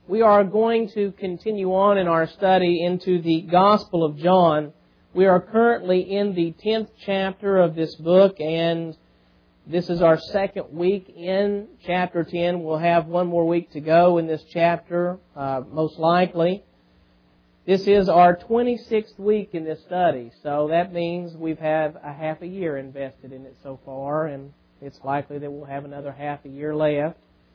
We are going to continue on in our study into the Gospel of John. We are currently in the 10th chapter of this book, and this is our second week in chapter 10. We'll have one more week to go in this chapter, most likely. This is our 26th week in this study, so that means we've had a half a year invested in it so far, and it's likely that we'll have another half a year left.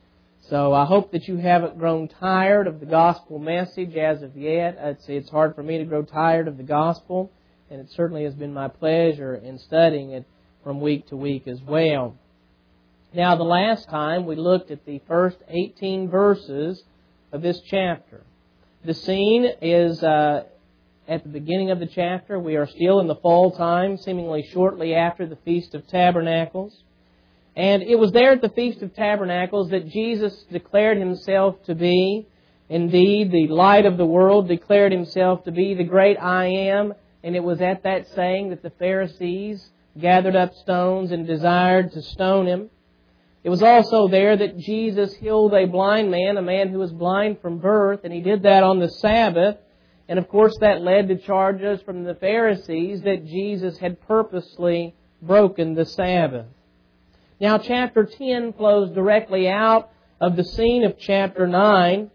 So I hope that you haven't grown tired of the gospel message as of yet. It's hard for me to grow tired of the gospel, and it certainly has been my pleasure in studying it from week to week as well. Now, the last time we looked at the first 18 verses of this chapter. The scene is at the beginning of the chapter. We are still in the fall time, seemingly shortly after the Feast of Tabernacles. And it was there at the Feast of Tabernacles that Jesus declared Himself to be, indeed, the light of the world, declared Himself to be the great I Am. And it was at that saying that the Pharisees gathered up stones and desired to stone Him. It was also there that Jesus healed a blind man, a man who was blind from birth, and He did that on the Sabbath. And of course that led to charges from the Pharisees that Jesus had purposely broken the Sabbath. Now, chapter 10 flows directly out of the scene of chapter 9.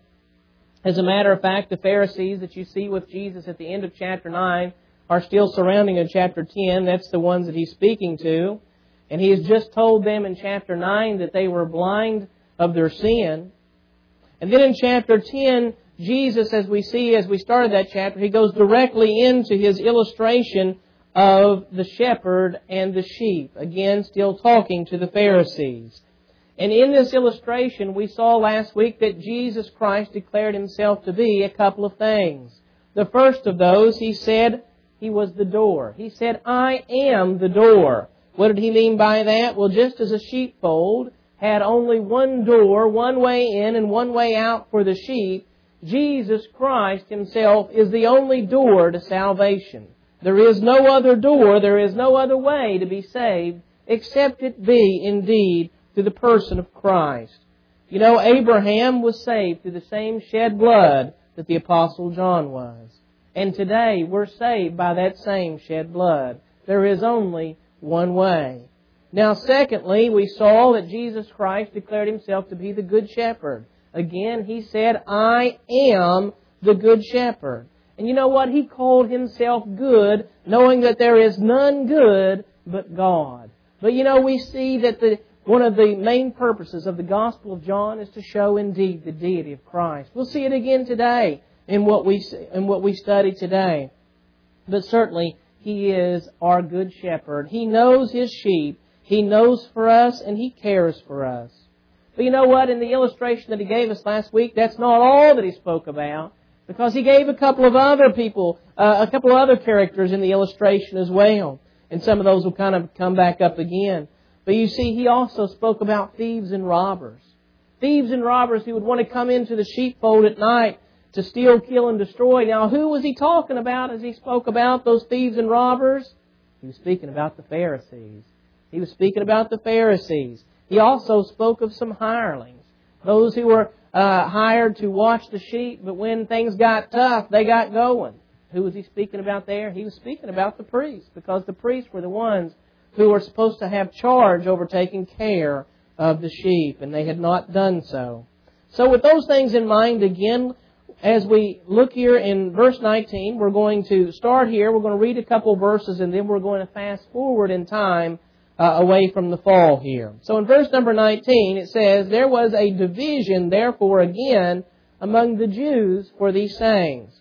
As a matter of fact, the Pharisees that you see with Jesus at the end of chapter 9 are still surrounding in chapter 10. That's the ones that He's speaking to. And He has just told them in chapter 9 that they were blind of their sin. And then in chapter 10, Jesus, as we see as we started that chapter, He goes directly into His illustration of the shepherd and the sheep. Again, still talking to the Pharisees. And in this illustration, we saw last week that Jesus Christ declared Himself to be a couple of things. The first of those, He said He was the door. He said, I am the door. What did He mean by that? Well, just as a sheepfold had only one door, one way in and one way out for the sheep, Jesus Christ Himself is the only door to salvation. There is no other door, there is no other way to be saved, except it be indeed through the person of Christ. You know, Abraham was saved through the same shed blood that the Apostle John was. And today we're saved by that same shed blood. There is only one way. Now, secondly, we saw that Jesus Christ declared Himself to be the Good Shepherd. Again, He said, I am the Good Shepherd. And you know what? He called Himself good, knowing that there is none good but God. But you know, we see that one of the main purposes of the Gospel of John is to show indeed the deity of Christ. We'll see it again today in what we study today. But certainly, He is our Good Shepherd. He knows His sheep. He knows for us and He cares for us. But you know what? In the illustration that He gave us last week, that's not all that He spoke about. Because He gave a couple of other people, a couple of other characters in the illustration as well. And some of those will kind of come back up again. But you see, He also spoke about thieves and robbers. Thieves and robbers who would want to come into the sheepfold at night to steal, kill, and destroy. Now, who was He talking about as He spoke about those thieves and robbers? He was speaking about the Pharisees. He was speaking about the Pharisees. He also spoke of some hirelings. Those who were hired to watch the sheep, but when things got tough, they got going. Who was He speaking about there? He was speaking about the priests, because the priests were the ones who were supposed to have charge over taking care of the sheep, and they had not done so. So with those things in mind, again, as we look here in verse 19, we're going to start here. We're going to read a couple verses, and then we're going to fast forward in time away from the fall here. So in verse number 19, it says, there was a division, therefore, again, among the Jews for these sayings.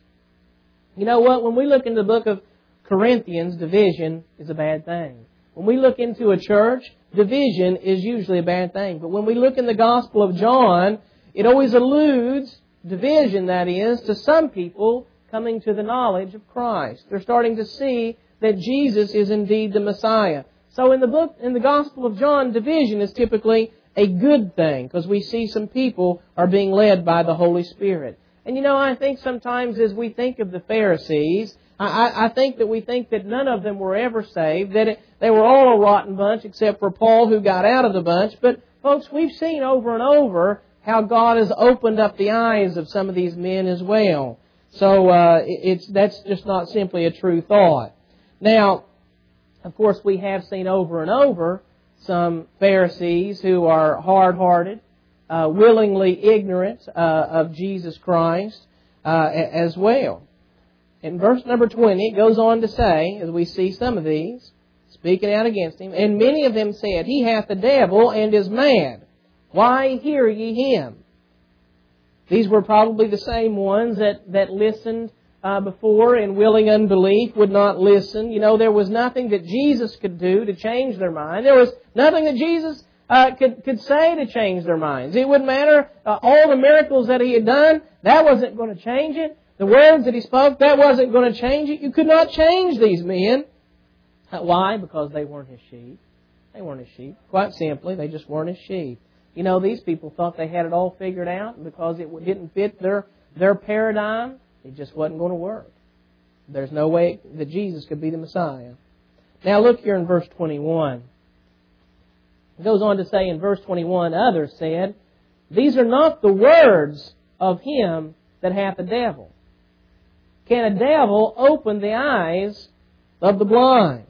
You know what? When we look into the book of Corinthians, division is a bad thing. When we look into a church, division is usually a bad thing. But when we look in the Gospel of John, it always alludes, division that is, to some people coming to the knowledge of Christ. They're starting to see that Jesus is indeed the Messiah. So in the Gospel of John, division is typically a good thing, because we see some people are being led by the Holy Spirit. And you know, I think sometimes as we think of the Pharisees, I think that we think that none of them were ever saved, that they were all a rotten bunch except for Paul, who got out of the bunch. But folks, we've seen over and over how God has opened up the eyes of some of these men as well. So that's just not simply a true thought. Now, of course, we have seen over and over some Pharisees who are hard-hearted, willingly ignorant of Jesus Christ as well. In verse number 20, it goes on to say, as we see some of these, speaking out against Him, and many of them said, He hath a devil and is mad. Why hear ye Him? These were probably the same ones that listened before in willing unbelief, would not listen. You know, there was nothing that Jesus could do to change their mind. There was nothing that Jesus could say to change their minds. It wouldn't matter all the miracles that He had done. That wasn't going to change it. The words that He spoke, that wasn't going to change it. You could not change these men. Why? Because they weren't His sheep. They weren't His sheep. Quite simply, they just weren't His sheep. You know, these people thought they had it all figured out, and because it didn't fit their paradigm, it just wasn't going to work. There's no way that Jesus could be the Messiah. Now look here in verse 21. It goes on to say in verse 21, others said, These are not the words of him that hath a devil. Can a devil open the eyes of the blind?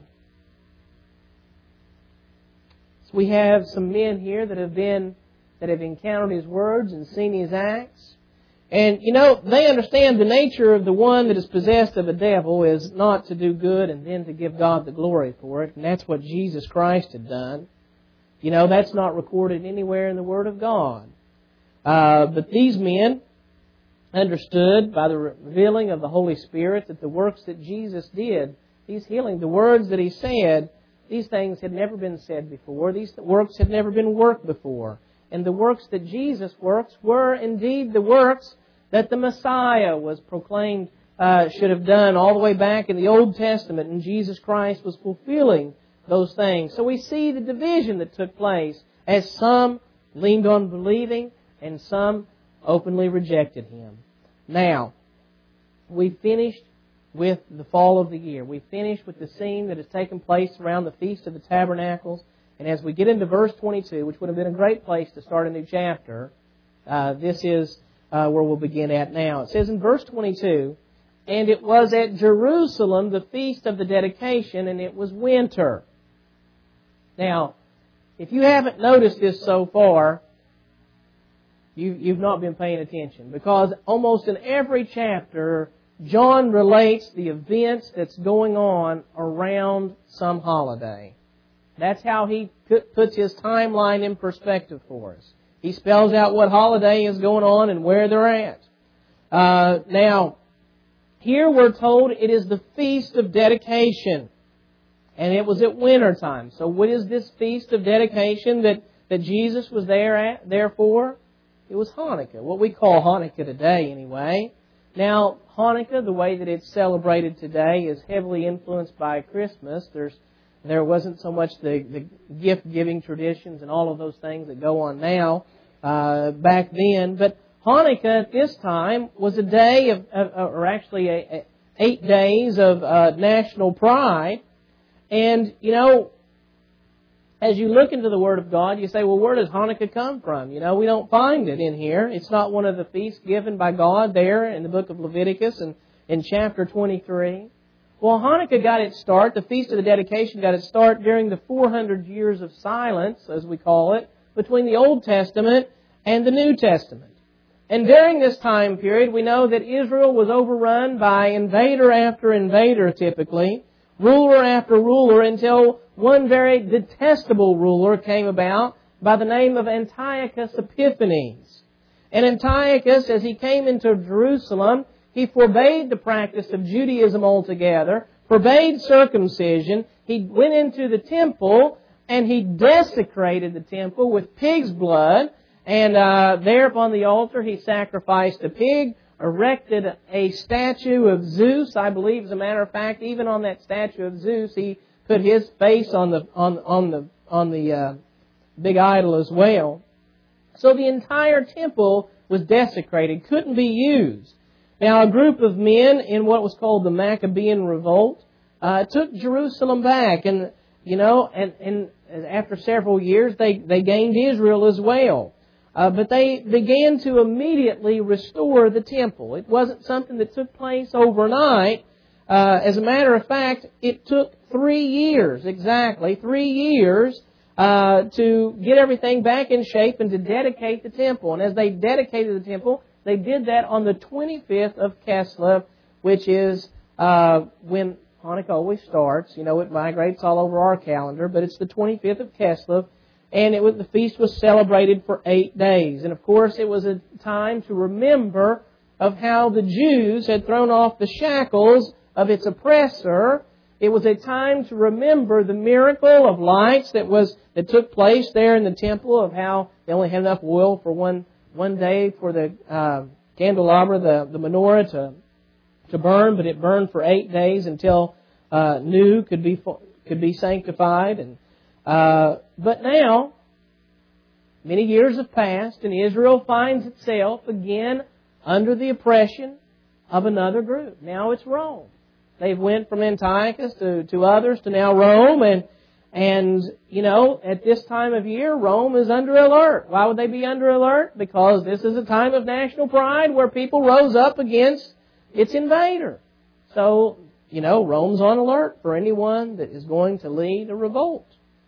So we have some men here that have encountered His words and seen His acts. And, you know, they understand the nature of the one that is possessed of a devil is not to do good and then to give God the glory for it. And that's what Jesus Christ had done. You know, that's not recorded anywhere in the Word of God. But these men understood by the revealing of the Holy Spirit that the works that Jesus did, these healing, the words that He said, these things had never been said before. These works had never been worked before. And the works that Jesus works were indeed the works that the Messiah was proclaimed should have done all the way back in the Old Testament, and Jesus Christ was fulfilling those things. So we see the division that took place as some leaned on believing and some openly rejected Him. Now, we finished with the fall of the year. We finished with the scene that has taken place around the Feast of the Tabernacles. And as we get into verse 22, which would have been a great place to start a new chapter, this is where we'll begin at now. It says in verse 22, And it was at Jerusalem the Feast of the Dedication, and it was winter. Now, if you haven't noticed this so far, you've not been paying attention. Because almost in every chapter, John relates the events that's going on around some holiday. That's how he puts his timeline in perspective for us. He spells out what holiday is going on and where they're at. Now, here we're told it is the Feast of Dedication. And it was at winter time. So what is this Feast of Dedication that Jesus was there for? It was Hanukkah, what we call Hanukkah today anyway. Now, Hanukkah, the way that it's celebrated today, is heavily influenced by Christmas. There wasn't so much the gift-giving traditions and all of those things that go on now back then. But Hanukkah at this time was a day or actually 8 days of national pride. And, you know, as you look into the Word of God, you say, well, where does Hanukkah come from? You know, we don't find it in here. It's not one of the feasts given by God there in the book of Leviticus and in chapter 23. Well, Hanukkah got its start, the Feast of the Dedication got its start during the 400 years of silence, as we call it, between the Old Testament and the New Testament. And during this time period, we know that Israel was overrun by invader after invader, typically, ruler after ruler, until one very detestable ruler came about by the name of Antiochus Epiphanes. And Antiochus, as he came into Jerusalem, he forbade the practice of Judaism altogether, forbade circumcision. He went into the temple and he desecrated the temple with pig's blood. And there upon the altar he sacrificed a pig, erected a statue of Zeus. I believe, as a matter of fact, even on that statue of Zeus, he put his face on the big idol as well. So the entire temple was desecrated, couldn't be used. Now, a group of men in what was called the Maccabean Revolt took Jerusalem back, and you know, and after several years, they gained Israel as well. But they began to immediately restore the temple. It wasn't something that took place overnight. As a matter of fact, it took 3 years, exactly 3 years, to get everything back in shape and to dedicate the temple. And as they dedicated the temple, they did that on the 25th of Kislev, which is when Hanukkah always starts. You know, it migrates all over our calendar, but it's the 25th of Kislev. And the feast was celebrated for 8 days. And of course, it was a time to remember of how the Jews had thrown off the shackles of its oppressor. It was a time to remember the miracle of lights that took place there in the temple, of how they only had enough oil for one day for the candelabra, the menorah to burn, but it burned for 8 days until new could be sanctified. And but now, many years have passed, and Israel finds itself again under the oppression of another group. Now it's Rome. They've went from Antiochus to others to now Rome, and you know, at this time of year, Rome is under alert. Why would they be under alert? Because this is a time of national pride where people rose up against its invader. So, you know, Rome's on alert for anyone that is going to lead a revolt.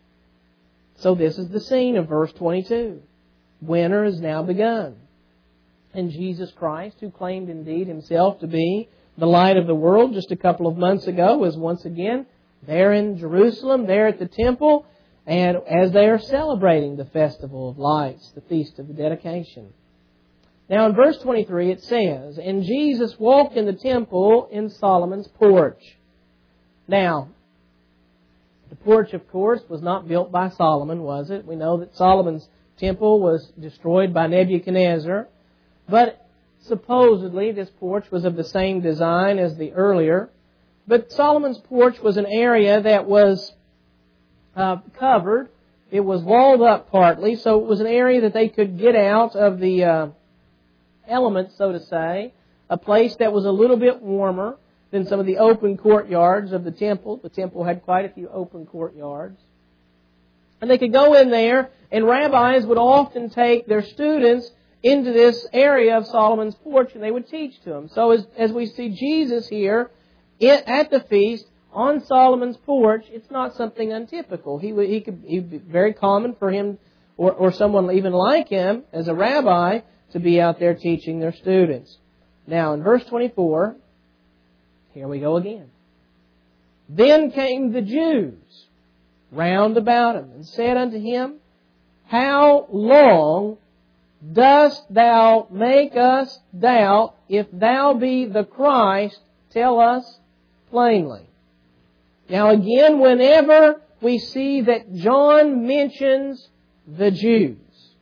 So this is the scene of verse 22. Winter has now begun. And Jesus Christ, who claimed indeed Himself to be the light of the world just a couple of months ago, was once again there in Jerusalem, there at the temple, and as they are celebrating the Festival of Lights, the Feast of the Dedication. Now in verse 23 it says, "And Jesus walked in the temple in Solomon's porch." Now, the porch, of course, was not built by Solomon, was it? We know that Solomon's temple was destroyed by Nebuchadnezzar. But supposedly this porch was of the same design as the earlier. But Solomon's porch was an area that was covered. It was walled up partly, so it was an area that they could get out of the elements, so to say. A place that was a little bit warmer than some of the open courtyards of the temple. The temple had quite a few open courtyards. And they could go in there, and rabbis would often take their students into this area of Solomon's porch, and they would teach to them. So as we see Jesus here at the feast on Solomon's porch, it's not something untypical. He'd be very common for him or someone even like him as a rabbi to be out there teaching their students. Now in verse 24, here we go again. "Then came the Jews round about him, and said unto him, How long dost thou make us doubt? If thou be the Christ, tell us plainly." Now again, whenever we see that John mentions the Jews,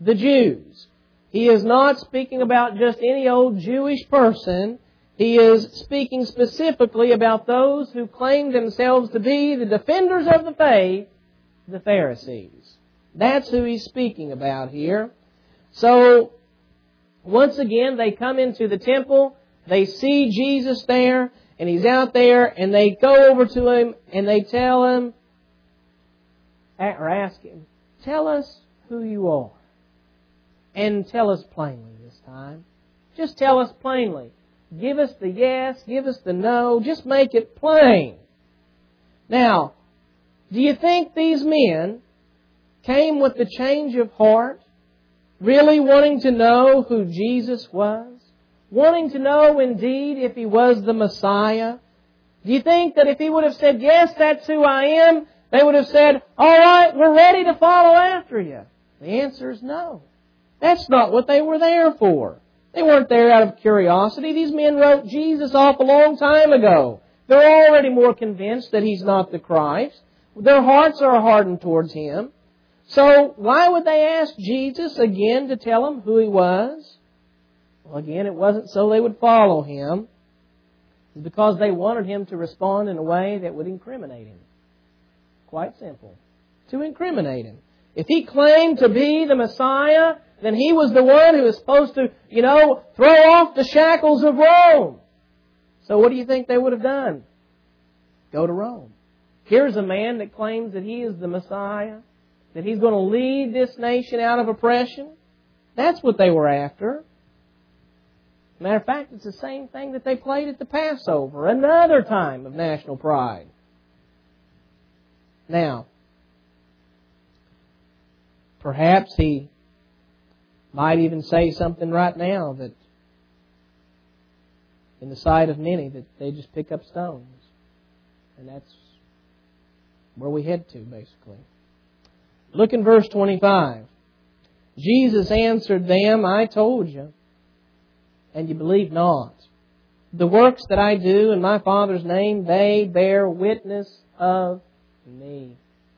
he is not speaking about just any old Jewish person. He is speaking specifically about those who claim themselves to be the defenders of the faith, the Pharisees. That's who he's speaking about here. So, once again, they come into the temple, they see Jesus there, and He's out there, and they go over to Him, and they tell Him, or ask Him, "Tell us who you are." And tell us plainly this time. Just tell us plainly. Give us the yes, give us the no, just make it plain. Now, do you think these men came with the change of heart, really wanting to know who Jesus was? Wanting to know indeed if He was the Messiah? Do you think that if He would have said, "Yes, that's who I am," they would have said, "All right, we're ready to follow after you"? The answer is no. That's not what they were there for. They weren't there out of curiosity. These men wrote Jesus off a long time ago. They're already more convinced that He's not the Christ. Their hearts are hardened towards Him. So why would they ask Jesus again to tell them who He was? Well, again, it wasn't so they would follow Him. It's because they wanted Him to respond in a way that would incriminate Him. Quite simple. To incriminate Him. If He claimed to be the Messiah, then He was the one who was supposed to, throw off the shackles of Rome. So what do you think they would have done? Go to Rome. Here's a man that claims that he is the Messiah, that He's going to lead this nation out of oppression. That's what they were after. Matter of fact, it's the same thing that they played at the Passover, another time of national pride. Now, perhaps he might even say something right now that, in the sight of many, that they just pick up stones. And that's where we head to, basically. Look in verse 25. Jesus answered them, I told you, and you believe not. The works that I do in my Father's name, they bear witness of me.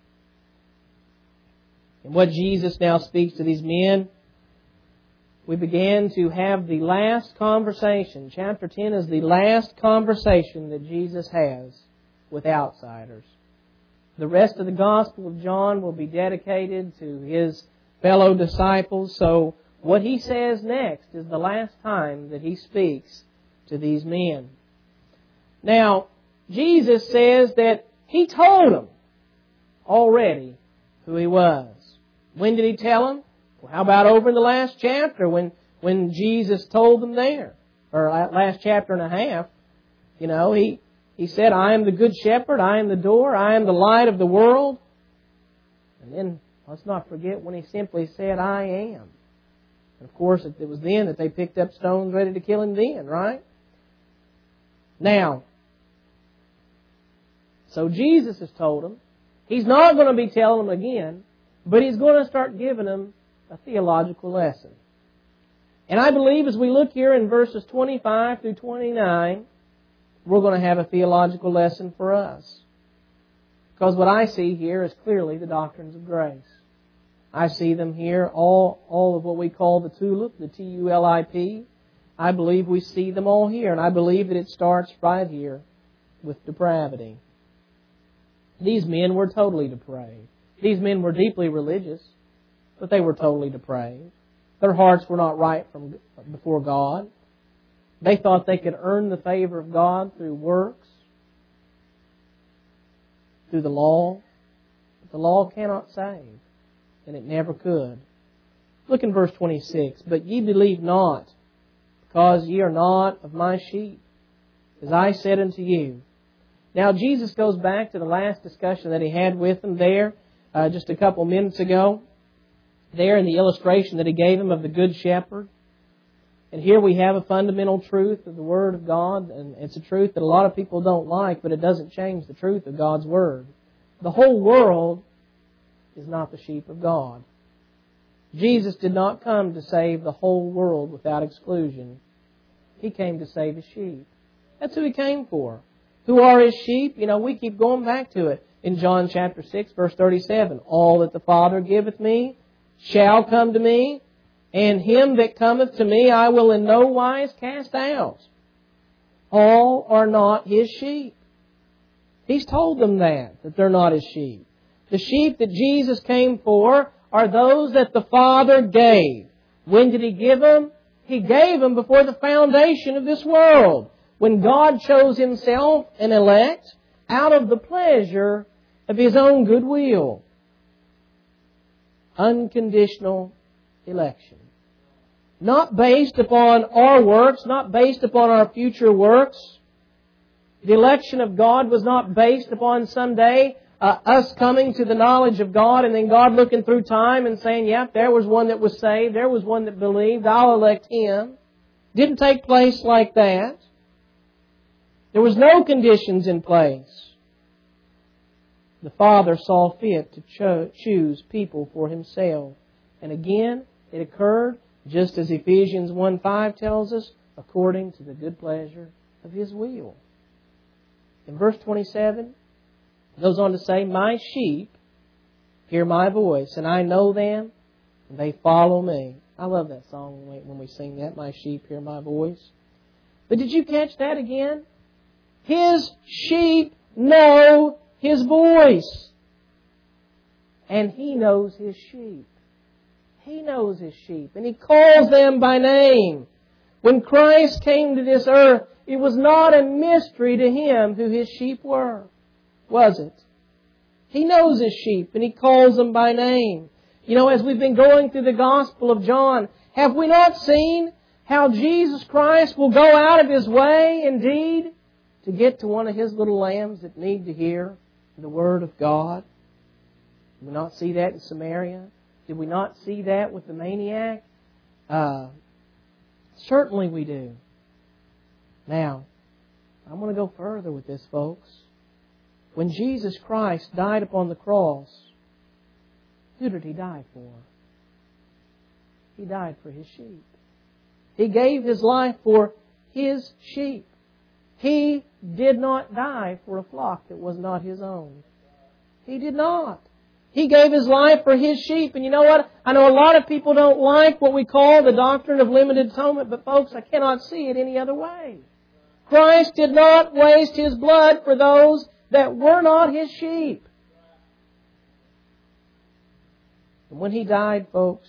And what Jesus now speaks to these men, we began to have the last conversation. Chapter 10 is the last conversation that Jesus has with outsiders. The rest of the Gospel of John will be dedicated to His fellow disciples. So what He says next is the last time that He speaks to these men. Now, Jesus says that He told them already who He was. When did He tell them? Well, how about over in the last chapter when Jesus told them there? Or last chapter and a half. You know, He said, I am the good shepherd, I am the door, I am the light of the world. And then, let's not forget when He simply said, I am. And of course, it was then that they picked up stones ready to kill Him then, right? Now, so Jesus has told them. He's not going to be telling them again, but He's going to start giving them a theological lesson. And I believe as we look here in verses 25 through 29, we're going to have a theological lesson for us. Because what I see here is clearly the doctrines of grace. I see them here, all of what we call the TULIP, the T-U-L-I-P. I believe we see them all here, and I believe that it starts right here with depravity. These men were totally depraved. These men were deeply religious, but they were totally depraved. Their hearts were not right before God. They thought they could earn the favor of God through works, through the law. But the law cannot save, and it never could. Look in verse 26. But ye believe not, because ye are not of my sheep, as I said unto you. Now Jesus goes back to the last discussion that He had with them there just a couple minutes ago. There in the illustration that He gave them of the Good Shepherd. And here we have a fundamental truth of the Word of God. And it's a truth that a lot of people don't like, but it doesn't change the truth of God's Word. The whole world is not the sheep of God. Jesus did not come to save the whole world without exclusion. He came to save His sheep. That's who He came for. Who are His sheep? You know, we keep going back to it. In John chapter 6, verse 37, all that the Father giveth me shall come to me, and him that cometh to me I will in no wise cast out. All are not His sheep. He's told them that they're not His sheep. The sheep that Jesus came for are those that the Father gave. When did He give them? He gave them before the foundation of this world. When God chose Himself an elect out of the pleasure of His own goodwill. Unconditional election. Not based upon our works, not based upon our future works. The election of God was not based upon someday us coming to the knowledge of God and then God looking through time and saying, yep, there was one that was saved, there was one that believed, I'll elect him. Didn't take place like that. There was no conditions in place. The Father saw fit to choose people for Himself. And again, it occurred, just as Ephesians 1:5 tells us, according to the good pleasure of His will. In verse 27, it goes on to say, my sheep hear my voice, and I know them, and they follow me. I love that song when we sing that, my sheep hear my voice. But did you catch that again? His sheep know His voice. And He knows His sheep. He knows His sheep. And He calls them by name. When Christ came to this earth, it was not a mystery to Him who His sheep were. Was it? He knows His sheep and He calls them by name. You know, as we've been going through the Gospel of John, Have we not seen how Jesus Christ will go out of His way, indeed, to get to one of His little lambs that need to hear the Word of God? Did we not see that in Samaria? Did we not see that with the maniac? Certainly we do. Now, I'm going to go further with this, folks. When Jesus Christ died upon the cross, who did He die for? He died for His sheep. He gave His life for His sheep. He did not die for a flock that was not His own. He did not. He gave His life for His sheep. And you know what? I know a lot of people don't like what we call the doctrine of limited atonement, but folks, I cannot see it any other way. Christ did not waste His blood for those that were not His sheep. And when He died, folks,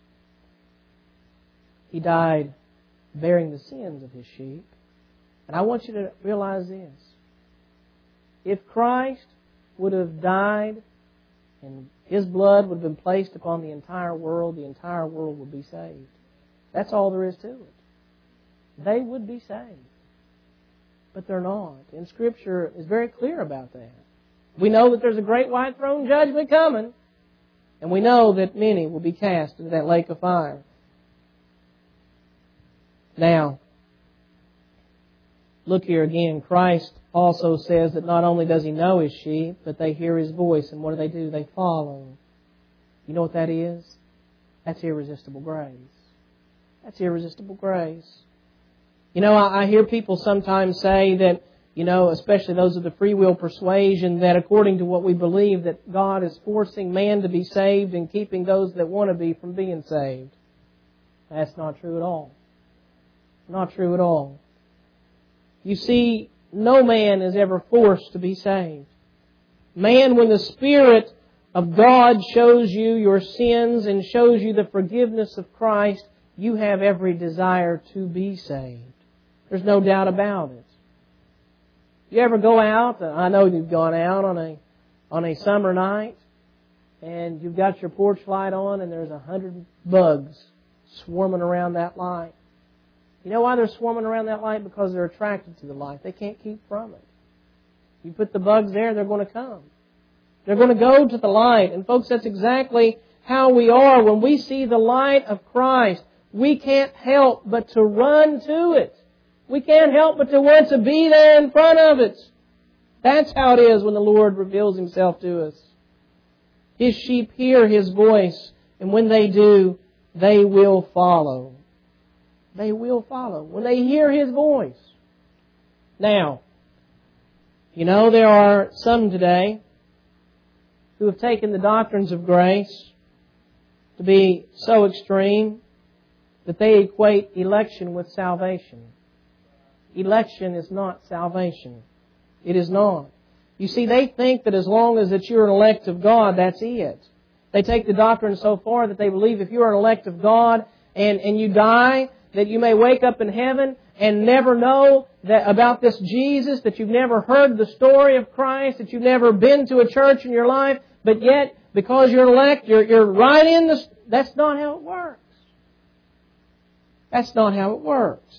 He died bearing the sins of His sheep. And I want you to realize this. If Christ would have died and His blood would have been placed upon the entire world would be saved. That's all there is to it. They would be saved. But they're not. And Scripture is very clear about that. We know that there's a great white throne judgment coming. And we know that many will be cast into that lake of fire. Now, look here again. Christ also says that not only does He know His sheep, but they hear His voice. And what do? They follow. You know what that is? That's irresistible grace. That's irresistible grace. You know, I hear people sometimes say that, you know, especially those of the free will persuasion, that according to what we believe, that God is forcing man to be saved and keeping those that want to be from being saved. That's not true at all. Not true at all. You see, no man is ever forced to be saved. Man, when the Spirit of God shows you your sins and shows you the forgiveness of Christ, you have every desire to be saved. There's no doubt about it. You ever go out? I know you've gone out on a summer night and you've got your porch light on and there's 100 bugs swarming around that light. You know why they're swarming around that light? Because they're attracted to the light. They can't keep from it. You put the bugs there, they're going to come. They're going to go to the light. And folks, that's exactly how we are. When we see the light of Christ, we can't help but to run to it. We can't help but to want to be there in front of it. That's how it is when the Lord reveals Himself to us. His sheep hear His voice, and when they do, they will follow. They will follow when they hear His voice. Now, you know, there are some today who have taken the doctrines of grace to be so extreme that they equate election with salvation. Election is not salvation. It is not. You see, they think that as long as that you're an elect of God, that's it. They take the doctrine so far that they believe if you're an elect of God and you die, that you may wake up in heaven and never know that about this Jesus, that you've never heard the story of Christ, that you've never been to a church in your life, but yet, because you're elect, you're right in the... That's not how it works. That's not how it works.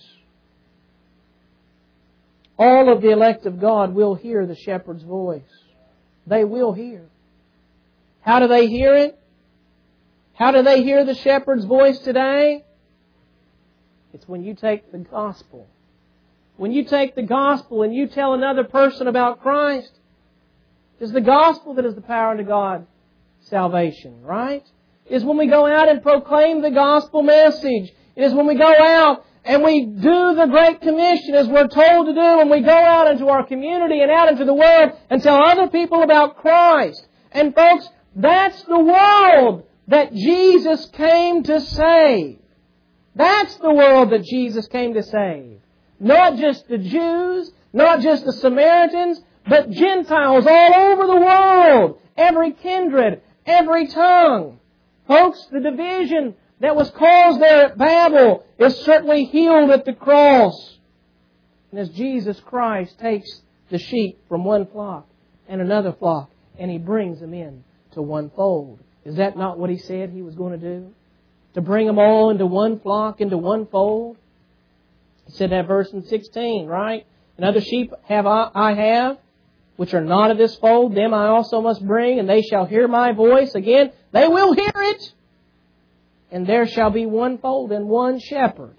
All of the elect of God will hear the shepherd's voice. They will hear. How do they hear it? How do they hear the shepherd's voice today? It's when you take the gospel. When you take the gospel and you tell another person about Christ. It's the gospel that is the power unto God salvation, right? It's when we go out and proclaim the gospel message. It is when we go out and we do the Great Commission as we're told to do, and we go out into our community and out into the world and tell other people about Christ. And folks, that's the world that Jesus came to save. That's the world that Jesus came to save. Not just the Jews, not just the Samaritans, but Gentiles all over the world. Every kindred, every tongue. Folks, the division that was caused there at Babel is certainly healed at the cross. And as Jesus Christ takes the sheep from one flock and another flock, and He brings them in to one fold. Is that not what He said He was going to do? to bring them all into one flock, into one fold? He said that verse in 16, right? And other sheep I have, which are not of this fold, them I also must bring, and they shall hear my voice. Again, they will hear it. And there shall be one fold and one shepherd.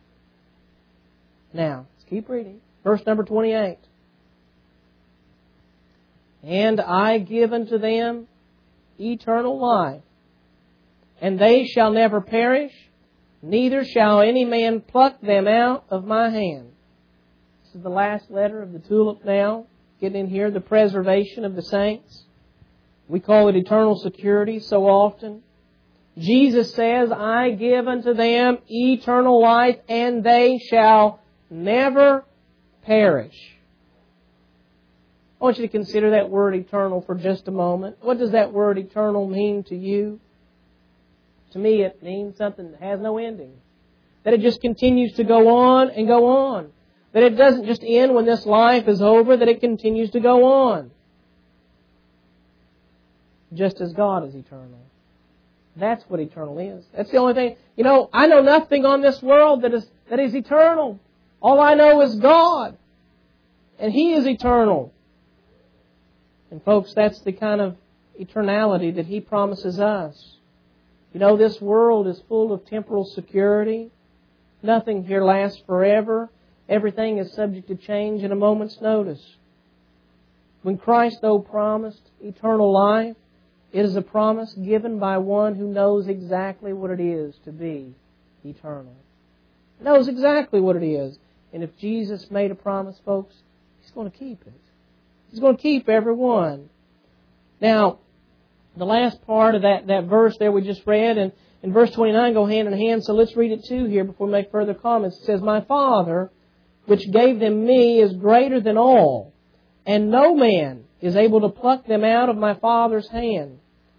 Now, let's keep reading. Verse number 28. And I give unto them eternal life, and they shall never perish, neither shall any man pluck them out of my hand. This is the last letter of the tulip now. Getting in here, the preservation of the saints. We call it eternal security so often. Jesus says, I give unto them eternal life, and they shall never perish. I want you to consider that word eternal for just a moment. What does that word eternal mean to you? To me, it means something that has no ending. That it just continues to go on and go on. That it doesn't just end when this life is over, that it continues to go on. Just as God is eternal. That's what eternal is. That's the only thing. You know, I know nothing on this world that is eternal. All I know is God. And He is eternal. And folks, that's the kind of eternality that He promises us. You know, this world is full of temporal security. Nothing here lasts forever. Everything is subject to change in a moment's notice. When Christ, though, promised eternal life, it is a promise given by one who knows exactly what it is to be eternal. Knows exactly what it is. And if Jesus made a promise, folks, He's going to keep it. He's going to keep every one. Now, the last part of that verse there we just read, and in verse 29 go hand in hand, so let's read it too here before we make further comments. It says, My Father, which gave them me, is greater than all, and no man is able to pluck them out of my Father's hand.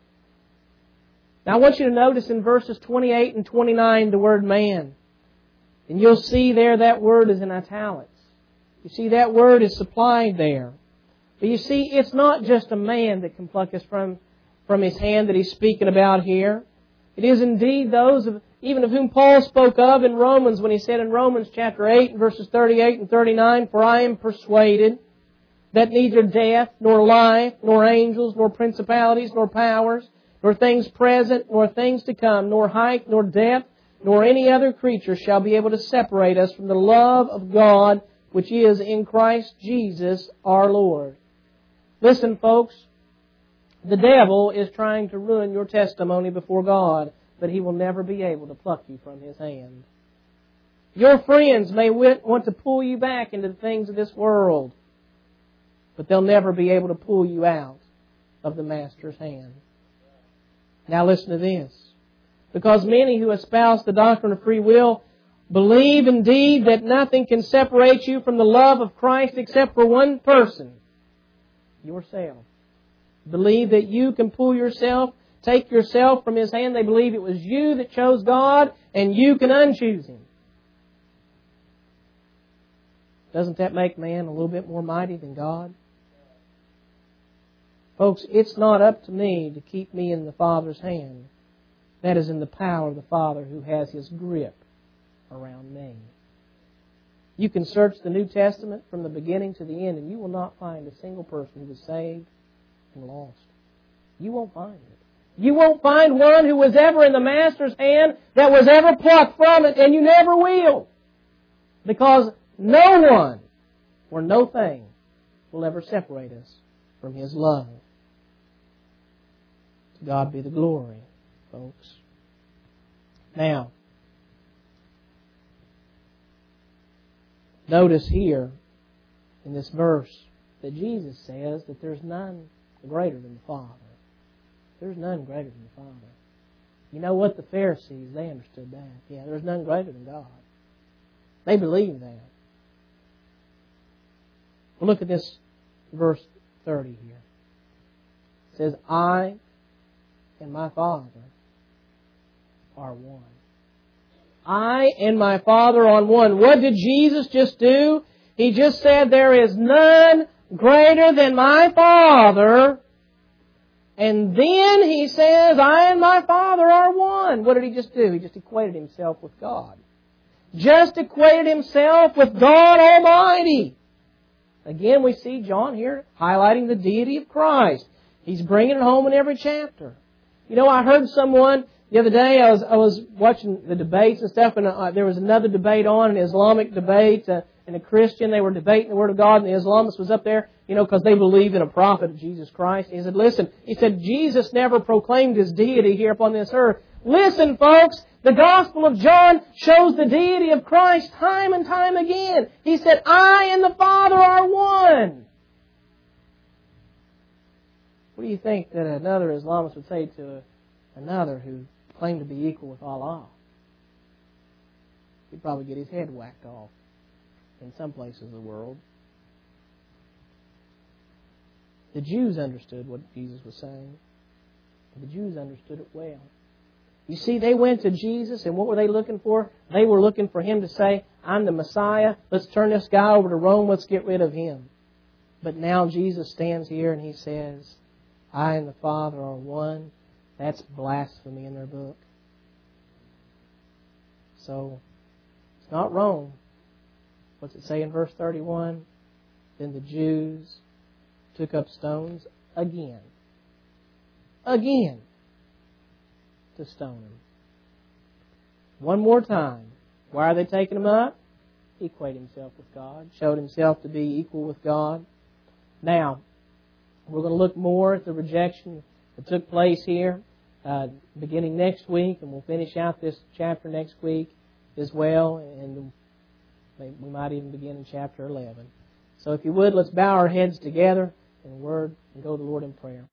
Now I want you to notice in verses 28 and 29 the word man. And you'll see there that word is in italics. You see that word is supplied there. But you see, it's not just a man that can pluck us from His hand that He's speaking about here. It is indeed those even of whom Paul spoke of in Romans when he said in Romans chapter 8 verses 38 and 39, For I am persuaded that neither death, nor life, nor angels, nor principalities, nor powers, nor things present, nor things to come, nor height, nor depth, nor any other creature shall be able to separate us from the love of God which is in Christ Jesus our Lord. Listen, folks, the devil is trying to ruin your testimony before God, but he will never be able to pluck you from his hand. Your friends may want to pull you back into the things of this world, but they'll never be able to pull you out of the Master's hand. Now listen to this. Because many who espouse the doctrine of free will believe indeed that nothing can separate you from the love of Christ except for one person, yourself. Believe that you can pull yourself, take yourself from His hand. They believe it was you that chose God and you can unchoose Him. Doesn't that make man a little bit more mighty than God? Folks, it's not up to me to keep me in the Father's hand. That is in the power of the Father who has His grip around me. You can search the New Testament from the beginning to the end and you will not find a single person who was saved and lost. You won't find it. You won't find one who was ever in the Master's hand that was ever plucked from it, and you never will. Because no one or no thing will ever separate us from His love. To God be the glory, folks. Now, notice here in this verse that Jesus says that there's none greater than the Father. There's none greater than the Father. You know what? The Pharisees, they understood that. Yeah, there's none greater than God. They believed that. Well, look at this verse 30 here. It says, I and my Father are one. I and my Father are one. What did Jesus just do? He just said there is none greater than my Father And then He says, I and my Father are one. What did He just do? He just equated Himself with God. Just equated Himself with God Almighty. Again, we see John here highlighting the deity of Christ. He's bringing it home in every chapter. You know, I heard someone the other day, I was watching the debates and stuff, and there was another debate on, an Islamic debate, and a Christian. They were debating the Word of God, and the Islamist was up there, you know, because they believe in a prophet of Jesus Christ. He said, listen, he said, Jesus never proclaimed His deity here upon this earth. Listen, folks, the Gospel of John shows the deity of Christ time and time again. He said, I and the Father are one. What do you think that another Islamist would say to another who claimed to be equal with Allah? He'd probably get his head whacked off in some places of the world. The Jews understood what Jesus was saying. The Jews understood it well. You see, they went to Jesus, and what were they looking for? They were looking for Him to say, I'm the Messiah. Let's turn this guy over to Rome. Let's get rid of him. But now Jesus stands here and He says, I and the Father are one. That's blasphemy in their book. So, it's not Rome. What's it say in verse 31? Then the Jews took up stones again. Again. To stone Him. One more time. Why are they taking Him up? He equated Himself with God. Showed Himself to be equal with God. Now, we're going to look more at the rejection that took place here beginning next week, and we'll finish out this chapter next week as well, and we might even begin in chapter 11. So if you would, let's bow our heads together in word and go to the Lord in prayer.